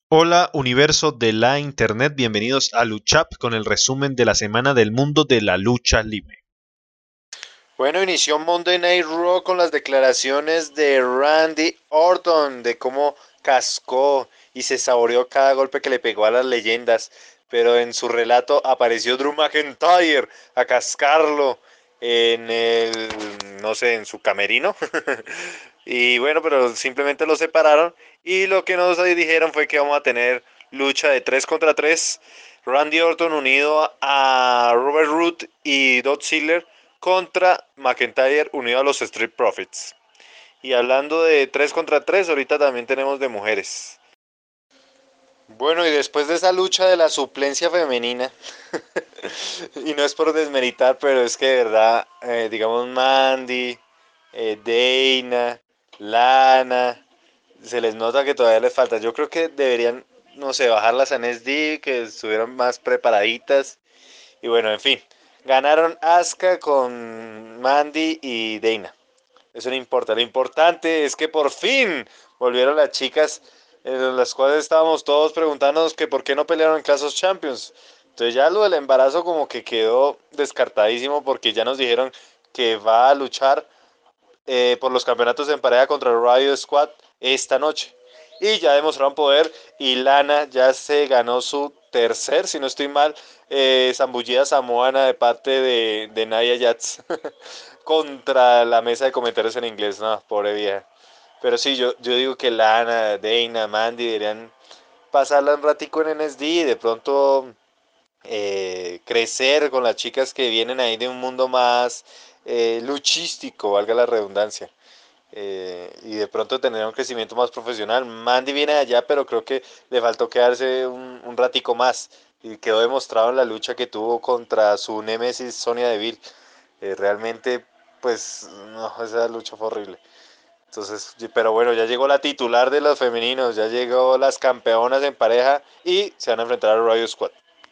Hola universo de la internet, bienvenidos a Luchap con el resumen de la semana del mundo de la lucha libre. Bueno, inició Monday Night Raw con las declaraciones de Randy Orton de cómo cascó y se saboreó cada golpe que le pegó a las leyendas, pero en su relato apareció Drew McIntyre a cascarlo en el, no sé, en su camerino. Y bueno, pero simplemente lo separaron y lo que nos dijeron fue que vamos a tener lucha de 3 contra 3. Randy Orton unido a Robert Root y Dolph Ziggler contra McIntyre unido a los Street Profits. Y hablando de 3 contra 3, ahorita también tenemos de mujeres. Bueno, y después de esa lucha de la suplencia femenina, y no es por desmeritar, pero es que de verdad, digamos Mandy, Dana, Lana, se les nota que todavía les falta. Yo creo que deberían, no sé, bajarlas a NSD, que estuvieran más preparaditas. Y bueno, en fin, ganaron Asuka con Mandy y Dana. Eso no importa. Lo importante es que por fin volvieron las chicas en las cuales estábamos todos preguntándonos que por qué no pelearon en Clash of Champions. Entonces ya lo del embarazo como que quedó descartadísimo porque ya nos dijeron que va a luchar por los campeonatos en pareja contra el Riot Squad esta noche. Y ya demostraron poder y Lana ya se ganó su tercer, si no estoy mal, zambullida samoana de parte de Nia Jax contra la mesa de comentarios en inglés. No, pobre vieja. Pero sí, yo digo que Lana, Dana, Mandy deberían pasarla un ratico en NSD y de pronto crecer con las chicas que vienen ahí de un mundo más luchístico, valga la redundancia. Y de pronto tener un crecimiento más profesional. Mandy viene de allá, pero creo que le faltó quedarse un ratico más. Y quedó demostrado en la lucha que tuvo contra su némesis Sonia Deville. Realmente, pues, no, esa lucha fue horrible. Entonces, pero bueno, ya llegó la titular de los femeninos, ya llegó las campeonas en pareja y se van a enfrentar al Riot Squad.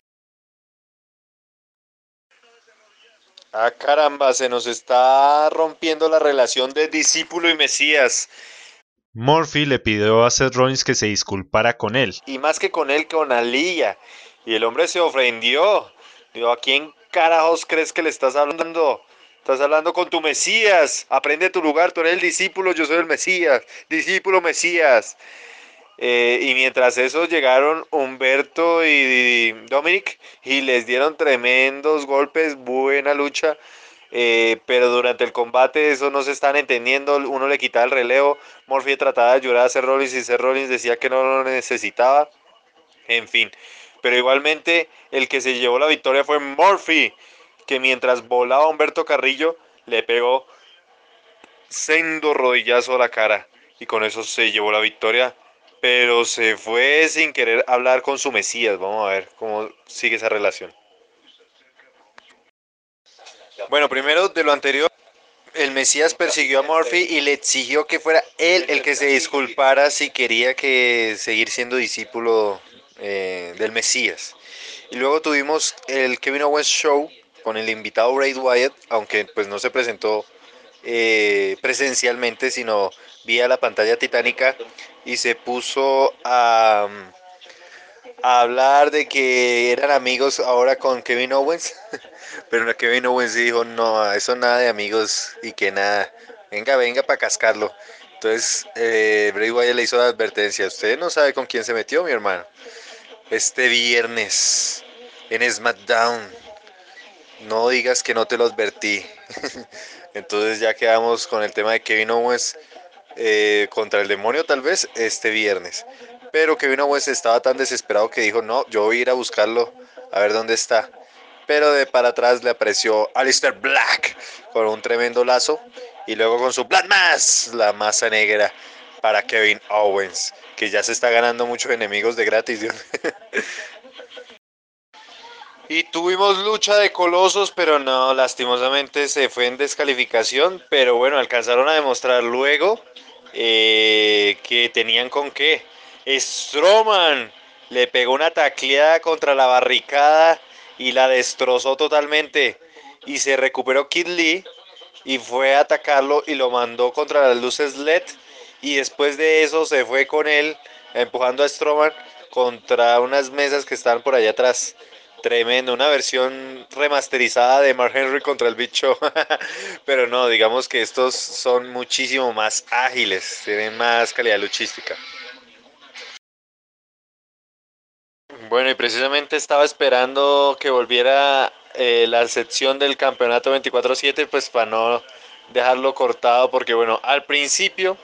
Ah, caramba, se nos está rompiendo la relación de discípulo y Mesías. Murphy le pidió a Seth Rollins que se disculpara con él. Y más que con él, con Alía. Y el hombre se ofendió. Digo, ¿a quién carajos crees que le estás hablando? Estás hablando con tu Mesías. Aprende tu lugar, tú eres el discípulo, yo soy el Mesías. Discípulo Mesías. Y mientras eso llegaron Humberto y Dominic y les dieron tremendos golpes, buena lucha. Pero durante el combate eso no se están entendiendo, uno le quitaba el relevo, Murphy trataba de ayudar a Seth Rollins y Seth Rollins decía que no lo necesitaba, en fin. Pero igualmente el que se llevó la victoria fue Murphy, que mientras volaba Humberto Carrillo le pegó sendo rodillazo a la cara y con eso se llevó la victoria, pero se fue sin querer hablar con su Mesías. Vamos a ver cómo sigue esa relación. Bueno, primero de lo anterior, el Mesías persiguió a Murphy y le exigió que fuera él el que se disculpara si quería que seguir siendo discípulo del Mesías. Y luego tuvimos el Kevin Owens Show con el invitado Bray Wyatt, aunque pues no se presentó presencialmente, sino vía la pantalla titánica y se puso a hablar de que eran amigos ahora con Kevin Owens, pero Kevin Owens dijo, no, eso nada de amigos y que nada, venga, venga para cascarlo. Entonces Bray Wyatt le hizo la advertencia, usted no sabe con quién se metió, mi hermano. Este viernes en SmackDown, no digas que no te lo advertí. Entonces ya quedamos con el tema de Kevin Owens contra el demonio tal vez este viernes. Pero Kevin Owens estaba tan desesperado que dijo, no, yo voy a ir a buscarlo a ver dónde está. Pero de para atrás le apareció Alistair Black con un tremendo lazo y luego con su Black Mass, la masa negra para Kevin Owens, que ya se está ganando muchos enemigos de gratis. Y tuvimos lucha de colosos, pero no, lastimosamente se fue en descalificación. Pero bueno, alcanzaron a demostrar luego que tenían con qué. Strowman le pegó una tacleada contra la barricada y la destrozó totalmente. Y se recuperó Kid Lee y fue a atacarlo y lo mandó contra las luces LED. Y después de eso se fue con él empujando a Strowman contra unas mesas que estaban por allá atrás. Tremendo, una versión remasterizada de Mark Henry contra el Big Show. Pero no, digamos que estos son muchísimo más ágiles, tienen más calidad luchística. Bueno, y precisamente estaba esperando que volviera la sección del campeonato 24/7, pues para no dejarlo cortado, porque bueno, al principio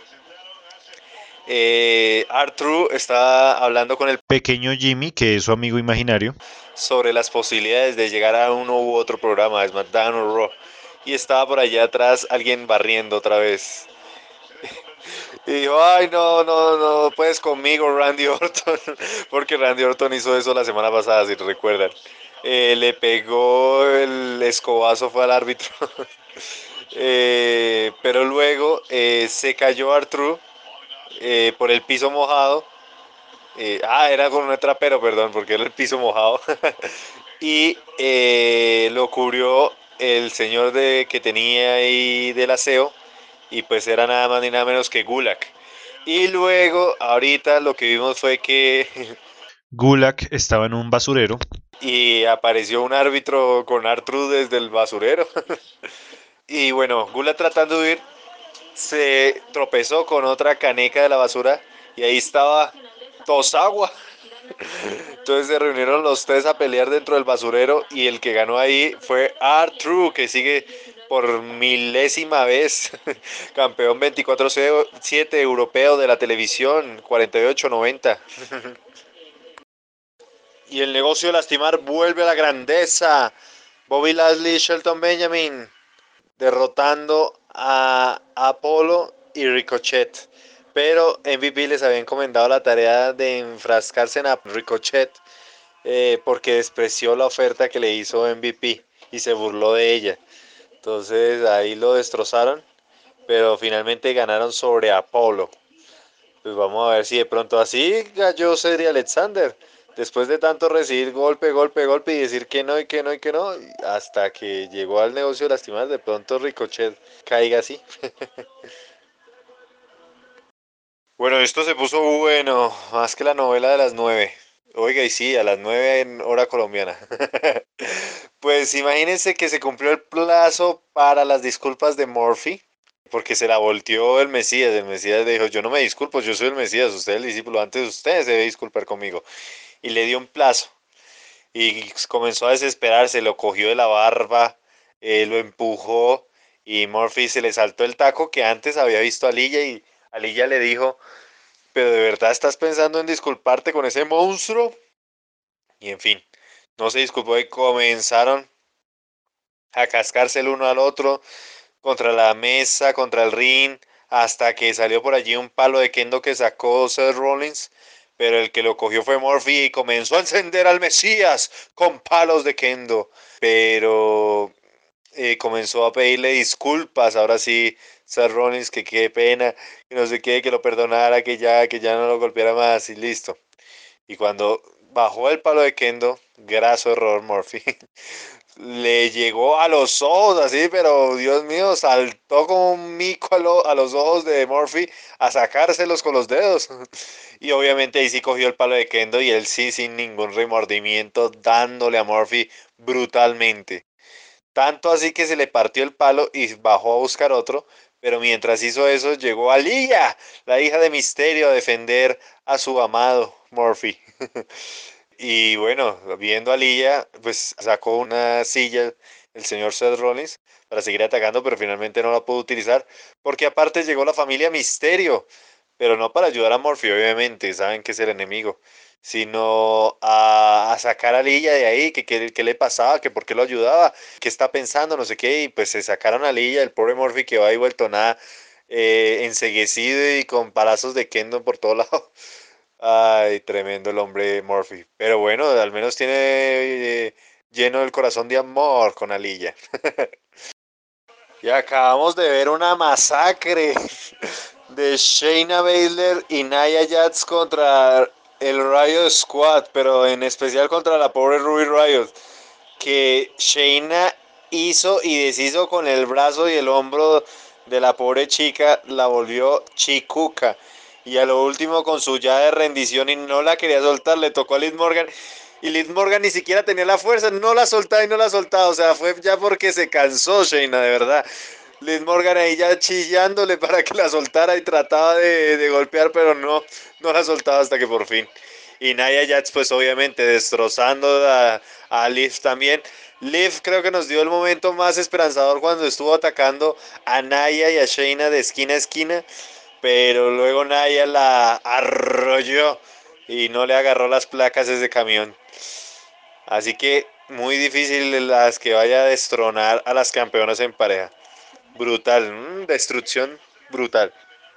R-Truth estaba hablando con el Pequeño Jimmy, que es su amigo imaginario. sobre las posibilidades de llegar a uno u otro programa, SmackDown o Raw, y estaba por allá atrás alguien barriendo otra vez. Y dijo, ay, no, no, no puedes conmigo, Randy Orton, porque Randy Orton hizo eso la semana pasada, si recuerdan. Le pegó el escobazo, fue al árbitro. Pero luego se cayó R-Truth por el piso mojado. Era con un trapero, perdón, porque era el piso mojado. Y lo cubrió el señor que tenía ahí del aseo. Y pues era nada más ni nada menos que Gulak. Y luego, ahorita lo que vimos fue que Gulak estaba en un basurero. y apareció un árbitro con R-Truth desde el basurero. Y bueno, Gulak tratando de huir, se tropezó con otra caneca de la basura y ahí estaba Tosawa. Entonces se reunieron los tres a pelear dentro del basurero y el que ganó ahí fue R-Truth, que sigue por milésima vez campeón 24/7 europeo de la televisión 48-90. Y el negocio de lastimar vuelve a la grandeza. Bobby Lashley y Shelton Benjamin derrotando a Apollo y Ricochet. Pero MVP les había encomendado la tarea de enfrascarse en Ricochet porque despreció la oferta que le hizo MVP y se burló de ella. Entonces ahí lo destrozaron, pero finalmente ganaron sobre Apolo. Pues vamos a ver si de pronto así cayó Cedric Alexander. Después de tanto recibir golpe, golpe, golpe y decir que no y que no y que no, hasta que llegó al negocio de lastimar, de pronto Ricochet caiga así. Bueno, esto se puso bueno, más que la novela de las 9. Oiga, y sí, a las 9 en hora colombiana. Pues imagínense que se cumplió el plazo para las disculpas de Murphy, porque se la volteó el Mesías. El Mesías le dijo, yo no me disculpo, yo soy el Mesías, usted es el discípulo, antes usted se debe disculpar conmigo. Y le dio un plazo. Y comenzó a desesperarse, lo cogió de la barba, lo empujó y Murphy se le saltó el taco que antes había visto a Lilla y Lilla le dijo, pero de verdad estás pensando en disculparte con ese monstruo. Y en fin, no se disculpó y comenzaron a cascarse el uno al otro contra la mesa, contra el ring, hasta que salió por allí un palo de kendo que sacó Seth Rollins, pero el que lo cogió fue Murphy y comenzó a encender al Mesías con palos de kendo, pero comenzó a pedirle disculpas, ahora sí, Seth Rollins, que qué pena, que no sé qué, que lo perdonara, que ya no lo golpeara más y listo. Y cuando bajó el palo de kendo, graso error Murphy, le llegó a los ojos así, pero Dios mío, saltó como un mico a los ojos de Murphy a sacárselos con los dedos. Y obviamente ahí sí cogió el palo de kendo y él sí sin ningún remordimiento dándole a Murphy brutalmente. Tanto así que se le partió el palo y bajó a buscar otro, pero mientras hizo eso llegó Aliyah, la hija de Misterio, a defender a su amado Murphy. Y bueno, viendo a Lilla, pues sacó una silla el señor Seth Rollins para seguir atacando, pero finalmente no la pudo utilizar, porque aparte llegó la familia Misterio, pero no para ayudar a Murphy, obviamente, saben que es el enemigo, sino a sacar a Lilla de ahí, que le pasaba, que por qué lo ayudaba, qué está pensando, no sé qué, y pues se sacaron a Lilla, el pobre Murphy que va ahí vuelto nada, enceguecido y con palazos de kendo por todo lado. Ay, tremendo el hombre Murphy. Pero bueno, al menos tiene lleno el corazón de amor con Aliyah. Y acabamos de ver una masacre de Shayna Baszler y Nia Jax contra el Riot Squad, pero en especial contra la pobre Ruby Riot, que Shayna hizo y deshizo con el brazo y el hombro de la pobre chica, la volvió chicuca. Y a lo último con su llave de rendición y no la quería soltar, le tocó a Liv Morgan. Y Liv Morgan ni siquiera tenía la fuerza, no la soltaba y no la soltaba. O sea, fue ya porque se cansó Shayna, de verdad. Liz Morgan ahí ya chillándole para que la soltara y trataba de golpear, pero no la soltaba hasta que por fin. Y Nia Jax pues obviamente destrozando a Liv también. Liv creo que nos dio el momento más esperanzador cuando estuvo atacando a Nia y a Shayna de esquina a esquina, pero luego Nia la arrolló y no le agarró las placas ese camión. Así que muy difícil las que vaya a destronar a las campeonas en pareja. Brutal, destrucción brutal.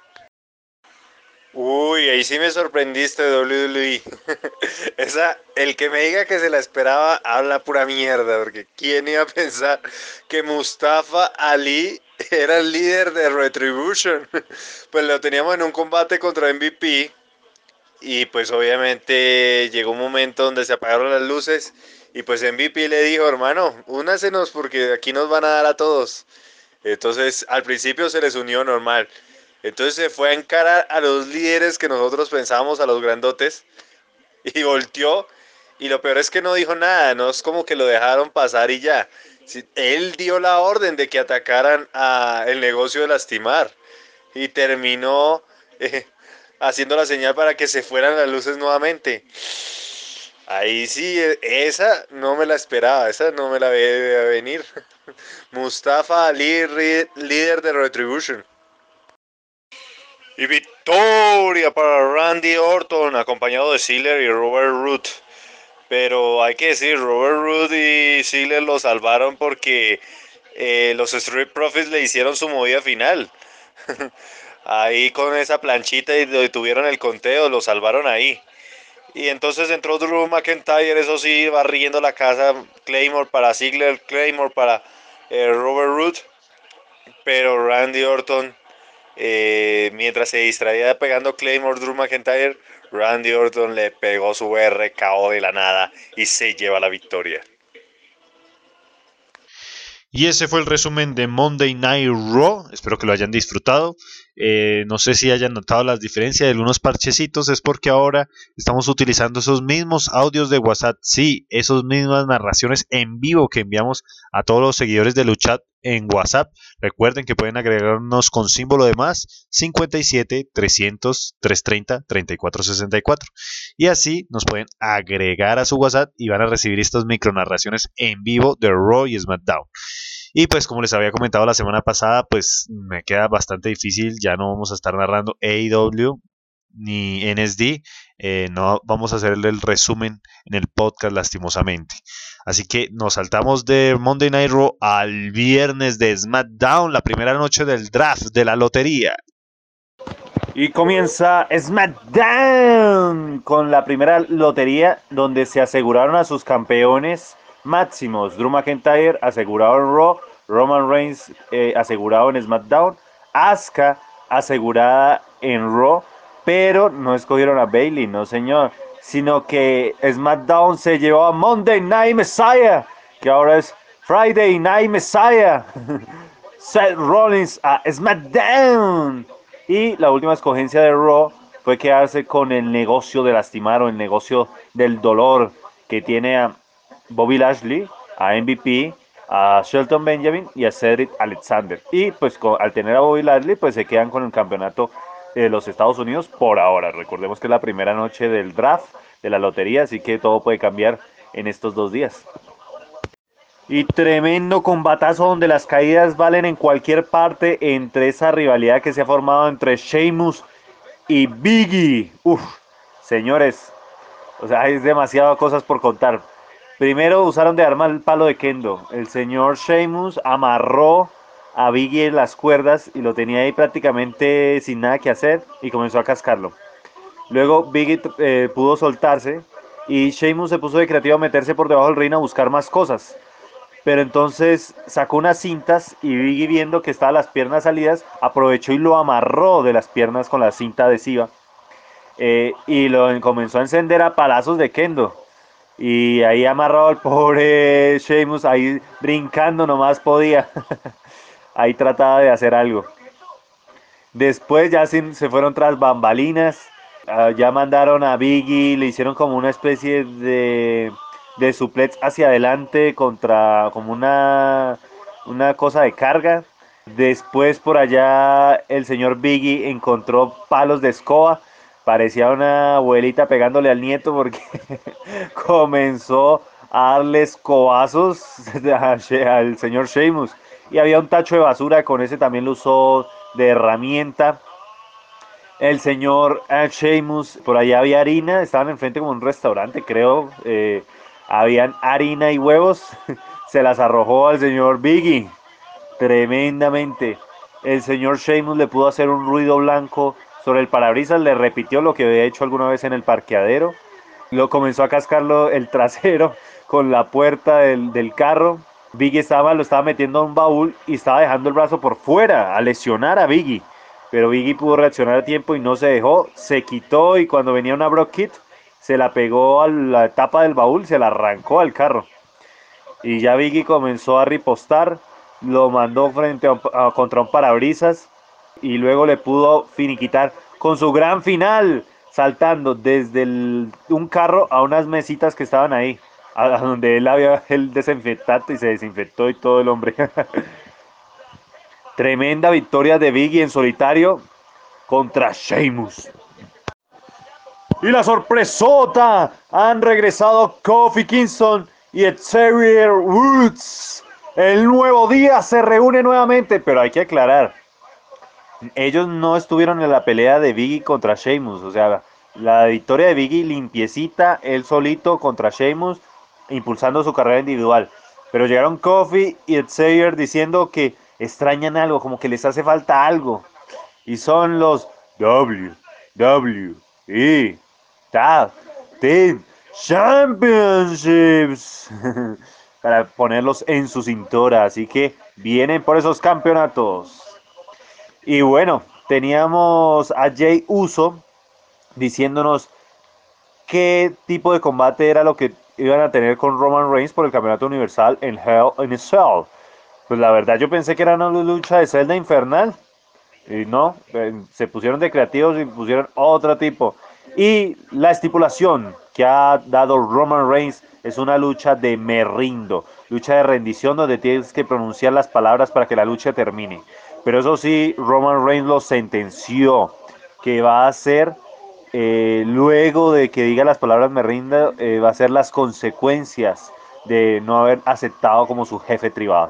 Uy, ahí sí me sorprendiste, WWE. El que me diga que se la esperaba, habla pura mierda, porque ¿quién iba a pensar que Mustafa Ali era el líder de Retribution? Pues lo teníamos en un combate contra MVP y pues obviamente llegó un momento donde se apagaron las luces y pues MVP le dijo, hermano, únasenos porque aquí nos van a dar a todos. Entonces, al principio se les unió normal. Entonces se fue a encarar a los líderes que nosotros pensábamos, a los grandotes, y volteó. Y lo peor es que no dijo nada, no es como que lo dejaron pasar y ya. Sí, él dio la orden de que atacaran a el negocio de lastimar y terminó haciendo la señal para que se fueran las luces nuevamente. Ahí sí, esa no me la esperaba, esa no me la veía venir. Mustafa Ali, líder de Retribution. Y victoria para Randy Orton, acompañado de Ziggler y Robert Roode. Pero hay que decir, Robert Roode y Ziggler lo salvaron porque los Street Profits le hicieron su movida final. Ahí con esa planchita y detuvieron el conteo, lo salvaron ahí. Y entonces entró Drew McIntyre, eso sí, barriendo la casa. Claymore para Ziggler, Claymore para Robert Roode. Pero Randy Orton, mientras se distraía pegando Claymore Drew McIntyre, Randy Orton le pegó su RKO de la nada y se lleva la victoria. Y ese fue el resumen de Monday Night Raw. Espero que lo hayan disfrutado. No sé si hayan notado las diferencias de algunos parchecitos. Es porque ahora estamos utilizando esos mismos audios de WhatsApp. Sí, esas mismas narraciones en vivo que enviamos a todos los seguidores de Luchat en WhatsApp. Recuerden que pueden agregarnos con símbolo de más 57 300 330 3464. Y así nos pueden agregar a su WhatsApp y van a recibir estas micronarraciones en vivo de Raw y SmackDown. Y pues como les había comentado la semana pasada, pues me queda bastante difícil, ya no vamos a estar narrando AEW ni NSD, no vamos a hacer el resumen en el podcast lastimosamente. Así que nos saltamos de Monday Night Raw al viernes de SmackDown, la primera noche del draft de la lotería. Y comienza SmackDown con la primera lotería donde se aseguraron a sus campeones máximos. Drew McIntyre asegurado en Raw, Roman Reigns asegurado en SmackDown, Asuka asegurada en Raw, pero no escogieron a Bayley, no señor, sino que SmackDown se llevó a Monday Night Messiah, que ahora es Friday Night Messiah. Seth Rollins a SmackDown. Y la última escogencia de Raw fue quedarse con el negocio de lastimar o el negocio del dolor que tiene a Bobby Lashley, a MVP, a Shelton Benjamin y a Cedric Alexander. Y pues al tener a Bobby Lashley pues se quedan con el campeonato de los Estados Unidos por ahora. Recordemos que es la primera noche del draft de la lotería, así que todo puede cambiar en estos 2 días. Y tremendo combatazo donde las caídas valen en cualquier parte entre esa rivalidad que se ha formado entre Sheamus y Biggie. Uf, señores, o sea, hay demasiadas cosas por contar. Primero usaron de arma el palo de Kendo. El señor Sheamus amarró a Biggie en las cuerdas y lo tenía ahí prácticamente sin nada que hacer y comenzó a cascarlo. Luego Biggie pudo soltarse y Sheamus se puso de creativo a meterse por debajo del ring a buscar más cosas. Pero entonces sacó unas cintas y Biggie, viendo que estaban las piernas salidas, aprovechó y lo amarró de las piernas con la cinta adhesiva. Y lo comenzó a encender a palazos de Kendo. Y ahí amarrado al pobre Sheamus, ahí brincando nomás podía. Ahí trataba de hacer algo. Después ya se fueron tras bambalinas. Ya mandaron a Biggie, le hicieron como una especie de suplex hacia adelante contra como una cosa de carga. Después por allá el señor Biggie encontró palos de escoba. Parecía una abuelita pegándole al nieto porque comenzó a darle escobazos al señor Sheamus. Y había un tacho de basura, con ese también lo usó de herramienta. El señor Sheamus, por allá había harina, estaban enfrente como un restaurante, creo. Habían harina y huevos, se las arrojó al señor Biggie, tremendamente. El señor Sheamus le pudo hacer un ruido blanco sobre el parabrisas, le repitió lo que había hecho alguna vez en el parqueadero. Lo comenzó a cascarlo el trasero con la puerta del carro. Biggie lo estaba metiendo a un baúl y estaba dejando el brazo por fuera a lesionar a Biggie. Pero Biggie pudo reaccionar a tiempo y no se dejó, se quitó y cuando venía una Brock Kit se la pegó a la tapa del baúl, se la arrancó al carro. Y ya Biggie comenzó a ripostar, lo mandó contra un parabrisas y luego le pudo finiquitar con su gran final, saltando desde un carro a unas mesitas que estaban ahí, a donde él había el desinfectante y se desinfectó y todo el hombre. Tremenda victoria de Biggie en solitario contra Sheamus. Y la sorpresota, han regresado Kofi Kingston y Xavier Woods. El nuevo día se reúne nuevamente, pero hay que aclarar, ellos no estuvieron en la pelea de Biggie contra Sheamus, o sea, la victoria de Biggie limpiecita, él solito contra Sheamus, impulsando su carrera individual. Pero llegaron Kofi y Xavier diciendo que extrañan algo, como que les hace falta algo. Y son los WWE Tag Team Championships. Para ponerlos en su cintura. Así que vienen por esos campeonatos. Y bueno, teníamos a Jey Uso diciéndonos qué tipo de combate era lo que iban a tener con Roman Reigns por el campeonato universal en Hell in a Cell. Pues la verdad yo pensé que era una lucha de celda infernal. Y no, se pusieron de creativos y pusieron otro tipo. Y la estipulación que ha dado Roman Reigns es una lucha de me rindo. Lucha de rendición donde tienes que pronunciar las palabras para que la lucha termine. Pero eso sí, Roman Reigns lo sentenció que va a ser, luego de que diga las palabras me rindo, va a ser las consecuencias de no haber aceptado como su jefe tribal.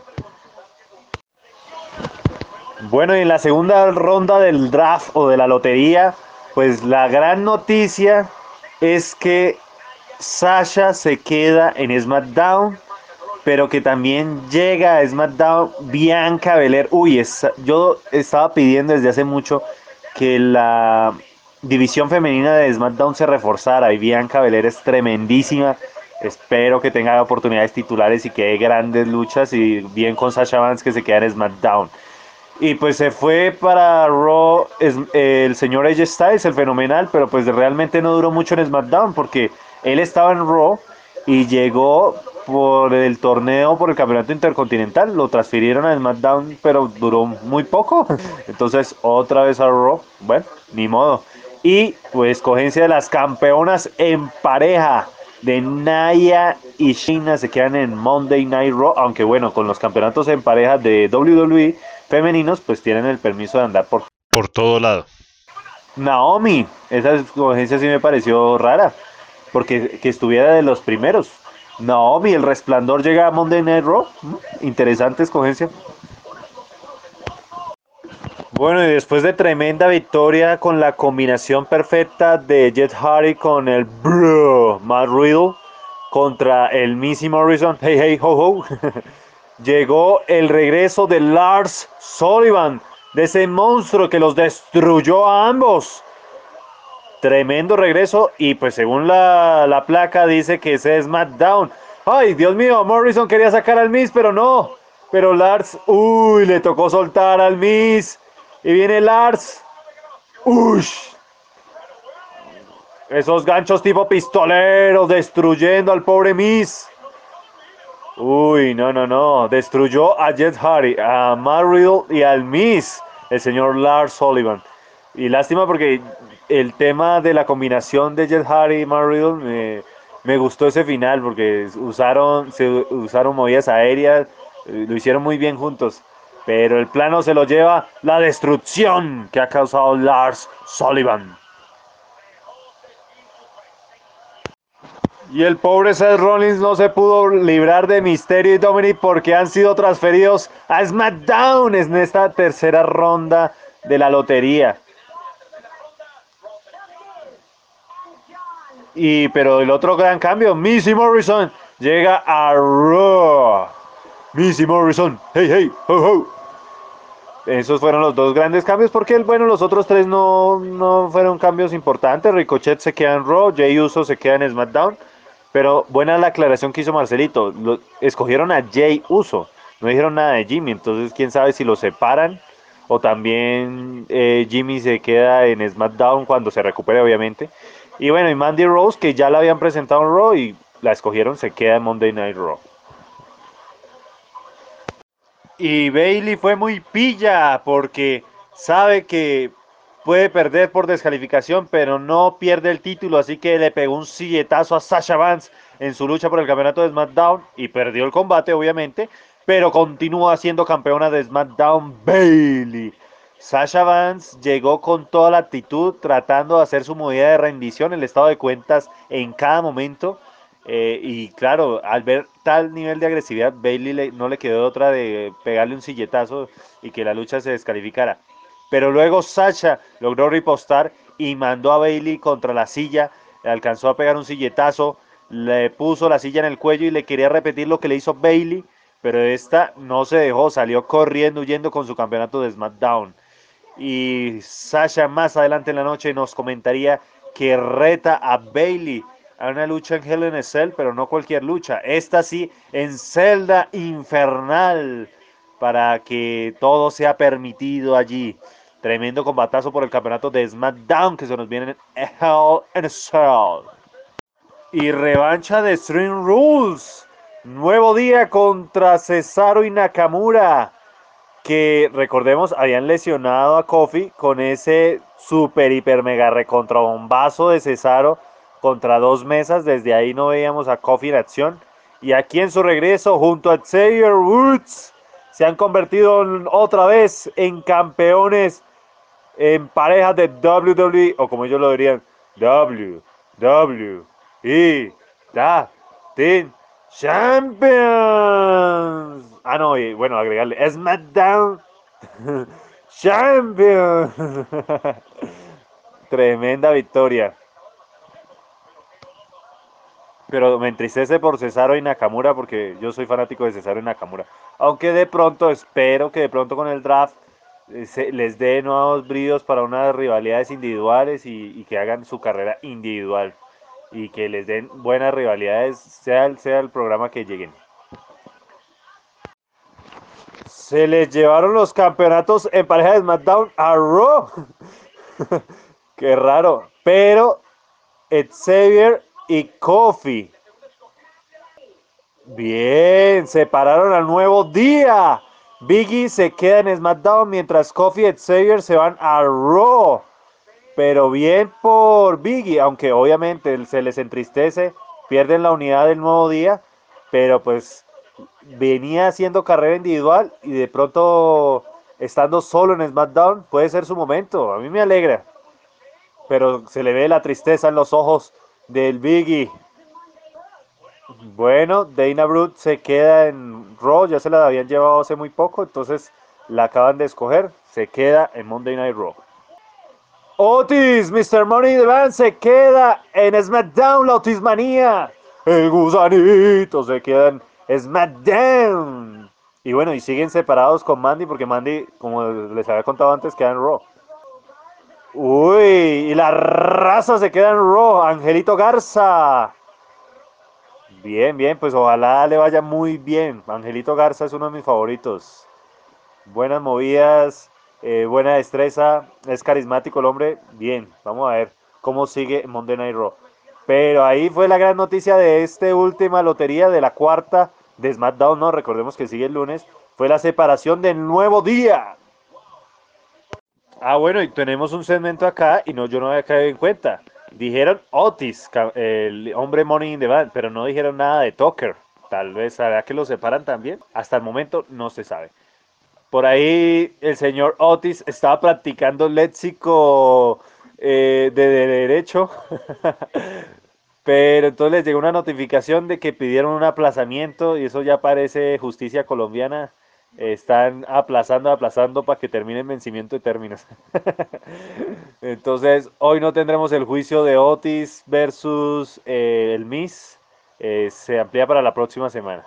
Bueno, y en la segunda ronda del draft o de la lotería, pues la gran noticia es que Sasha se queda en SmackDown, pero que también llega a SmackDown Bianca Belair. Yo estaba pidiendo desde hace mucho que la división femenina de SmackDown se reforzara y Bianca Belair es tremendísima. Espero que tenga oportunidades titulares y que dé grandes luchas y bien con Sasha Banks que se queda en SmackDown. Y pues se fue para Raw el señor AJ Styles, el fenomenal, pero pues realmente no duró mucho en SmackDown porque él estaba en Raw y llegó por el torneo por el campeonato intercontinental, lo transfirieron a SmackDown, pero duró muy poco. Entonces otra vez a Raw, bueno, ni modo. Y pues escogencia de las campeonas en pareja de Nia y Shayna se quedan en Monday Night Raw, aunque bueno, con los campeonatos en pareja de WWE femeninos, pues tienen el permiso de andar por todo lado. Naomi, esa escogencia sí me pareció rara, porque que estuviera de los primeros. Naomi, el resplandor llega a Monday Night Raw, interesante escogencia. Bueno, y después de tremenda victoria con la combinación perfecta de Jeff Hardy con el bro Matt Riddle contra el Missy Morrison, hey hey ho ho, llegó el regreso de Lars Sullivan, de ese monstruo que los destruyó a ambos. Tremendo regreso y pues según la placa dice que ese es SmackDown. Ay, Dios mío, Morrison quería sacar al Miz, pero no. Pero Lars, le tocó soltar al Miz. Y viene Lars. Esos ganchos tipo pistoleros destruyendo al pobre Miz. No. Destruyó a Jeff Hardy, a Matt Riddle y al Miz. el señor Lars Sullivan. Y lástima porque el tema de la combinación de Jeff Hardy y Matt Riddle me gustó ese final porque se usaron movidas aéreas, lo hicieron muy bien juntos. Pero el plano se lo lleva la destrucción que ha causado Lars Sullivan. Y el pobre Seth Rollins no se pudo librar de Mysterio y Dominic porque han sido transferidos a SmackDown en esta tercera ronda de la lotería. Pero el otro gran cambio, Missy Morrison llega a Raw. Missy Morrison, hey, hey, ho, ho. Esos fueron los dos grandes cambios porque, bueno, los otros tres no fueron cambios importantes. Ricochet se queda en Raw, Jey Uso se queda en SmackDown. Pero buena la aclaración que hizo Marcelito. Escogieron a Jey Uso, no dijeron nada de Jimmy. Entonces, quién sabe si lo separan o también Jimmy se queda en SmackDown cuando se recupere, obviamente. Y bueno, y Mandy Rose, que ya la habían presentado en Raw y la escogieron, se queda en Monday Night Raw. Y Bayley fue muy pilla porque sabe que puede perder por descalificación, pero no pierde el título, así que le pegó un silletazo a Sasha Banks en su lucha por el campeonato de SmackDown y perdió el combate, obviamente, pero continúa siendo campeona de SmackDown Bayley. Sasha Banks llegó con toda la actitud, tratando de hacer su movida de rendición, el estado de cuentas en cada momento. Y claro, al ver tal nivel de agresividad, Bayley no le quedó otra de pegarle un silletazo y que la lucha se descalificara. Pero luego Sasha logró ripostar y mandó a Bayley contra la silla, le alcanzó a pegar un silletazo, le puso la silla en el cuello y le quería repetir lo que le hizo Bayley, pero esta no se dejó, salió corriendo, huyendo con su campeonato de SmackDown. Y Sasha más adelante en la noche nos comentaría que reta a Bayley a una lucha en Hell in a Cell, pero no cualquier lucha, esta sí en celda infernal, para que todo sea permitido allí. Tremendo combatazo por el campeonato de SmackDown que se nos viene en Hell in a Cell. Y revancha de Extreme Rules, nuevo día contra Cesaro y Nakamura, que recordemos habían lesionado a Kofi con ese super hiper mega recontra bombazo de Cesaro contra 2 mesas. Desde ahí no veíamos a Kofi en acción, y aquí en su regreso junto a Xavier Woods se han convertido otra vez en campeones en parejas de WWE, o como ellos lo dirían, WWE Tag Team Champions. Ah, no, y bueno, agregarle SmackDown Champions. Tremenda victoria. Pero me entristece por Cesaro y Nakamura porque yo soy fanático de Cesaro y Nakamura. Aunque de pronto, espero que de pronto con el draft les dé nuevos bríos para unas rivalidades individuales y que hagan su carrera individual. Y que les den buenas rivalidades, sea el programa que lleguen. Se les llevaron los campeonatos en pareja de SmackDown a Raw. Qué raro. Pero Xavier y Kofi, bien, se pararon al nuevo día. Biggie se queda en SmackDown mientras Kofi y Xavier se van a Raw. Pero bien por Biggie, aunque obviamente se les entristece, pierden la unidad del nuevo día, pero pues venía haciendo carrera individual y de pronto estando solo en SmackDown puede ser su momento. A mí me alegra, pero se le ve la tristeza en los ojos del Biggie. Bueno, Dana Brooke se queda en Raw, ya se la habían llevado hace muy poco, entonces la acaban de escoger, se queda en Monday Night Raw. Otis, Mr. Money in the Bank se queda en SmackDown, la Otis Manía. El gusanito se queda en SmackDown. Y bueno, y siguen separados con Mandy porque Mandy, como les había contado antes, queda en Raw. Uy, y la raza se queda en Raw, Angelito Garza. Bien, bien, pues ojalá le vaya muy bien. Angelito Garza es uno de mis favoritos. Buenas movidas, buena destreza, es carismático el hombre. Bien, vamos a ver cómo sigue Monday Night Raw. Pero ahí fue la gran noticia de esta última lotería, de la cuarta de SmackDown, ¿no? Recordemos que sigue el lunes. Fue la separación del nuevo día. Ah, bueno, y tenemos un segmento acá y no, yo no había caído en cuenta. Dijeron Otis, el hombre Money in the Bank, pero no dijeron nada de Tucker. Tal vez, ¿será que lo separan también? Hasta el momento no se sabe. Por ahí el señor Otis estaba practicando léxico de derecho, pero entonces les llegó una notificación de que pidieron un aplazamiento y eso ya parece justicia colombiana. Están aplazando para que termine el vencimiento de términos. Entonces, hoy no tendremos el juicio de Otis versus el Miss. Se amplía para la próxima semana.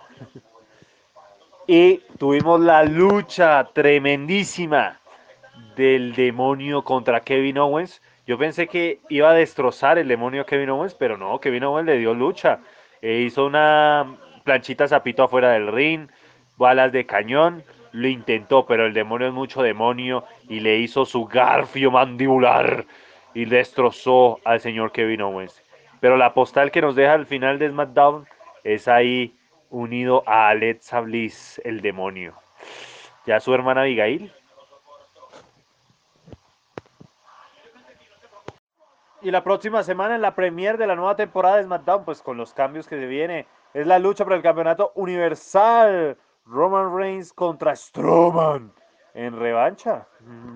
Y tuvimos la lucha tremendísima del demonio contra Kevin Owens. Yo pensé que iba a destrozar el demonio a Kevin Owens, pero no, Kevin Owens le dio lucha. Hizo una planchita zapito afuera del ring, balas de cañón, lo intentó, pero el demonio es mucho demonio y le hizo su garfio mandibular y destrozó al señor Kevin Owens. Pero la postal que nos deja al final de SmackDown es ahí unido a Alexa Bliss, el demonio. Ya su hermana Abigail. Y la próxima semana en la premier de la nueva temporada de SmackDown, pues con los cambios que se viene, es la lucha por el campeonato universal. Roman Reigns contra Strowman en revancha.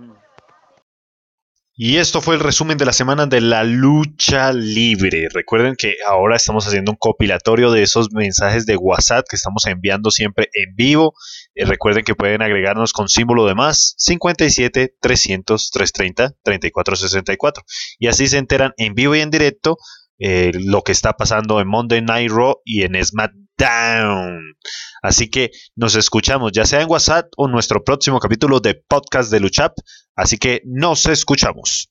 Y esto fue el resumen de la semana de la lucha libre. Recuerden que ahora estamos haciendo un compilatorio de esos mensajes de WhatsApp que estamos enviando siempre en vivo. Recuerden que pueden agregarnos con símbolo de más 57 300 330 3464. Y así se enteran en vivo y en directo lo que está pasando en Monday Night Raw y en SmackDown. Así que nos escuchamos ya sea en WhatsApp o en nuestro próximo capítulo de podcast de Luchap. Así que nos escuchamos.